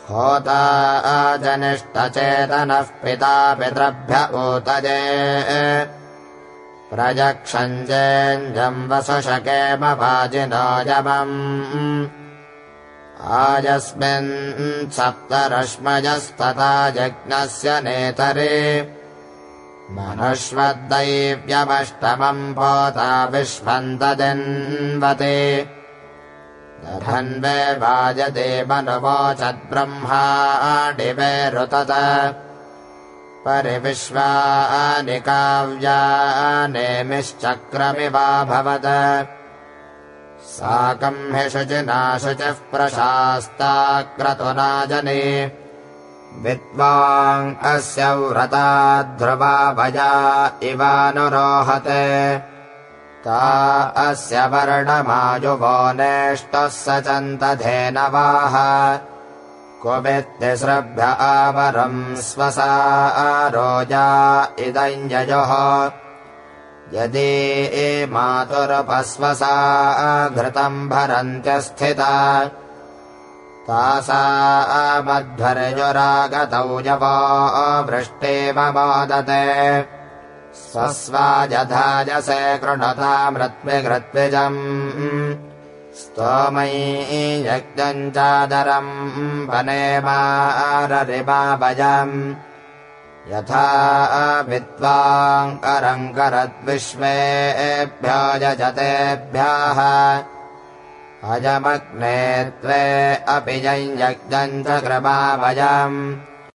होता जनिष्ठचेतनः पिता पितृभ्य ऊतये प्रजक्षञ्जेञ्जम् वसुषकेम वाजिनो यमम् आयस्मिन् सप्तरश्मयस्तथा यज्ञस्य नेतरे मनुष्वद्दैव्यमष्टमम् पोता विश्वन्तदिन्वते दधन्वे वाजते मनुवोचद्ब्रह्माणि रुतत परिविश्वानि काव्यानेमिश्चक्रमिवाभवत् साकम् हि शुचिना शुचिः प्रशास्ता क्रतुनाजने विद्वान् अस्य व्रता ध्रुवा भजा इवानुरोहते ता अस्य वर्णमायुवो नेष्टः सचन्त धेनवाः कुमित्तिसृभ्य आवरम् स्वसा रोजा इदञ्जयोः यदि मातुरुपस्वसा घृतम् भरन्त्यस्थिता तासा मध्वर्युरागतौ यवो वृष्टिम मोदते स्वस्वाजधाजसे कृणुतामृत्विघृत्विजम् स्तोमयी यज्ञम् चादरम् वनेमाररिमाभजम् यथा विद्वाङ्करङ्करद्विश्वेभ्यो यजतेभ्यः अजमग्ने त्वे अपि यज्ञम् च कृमाभजम्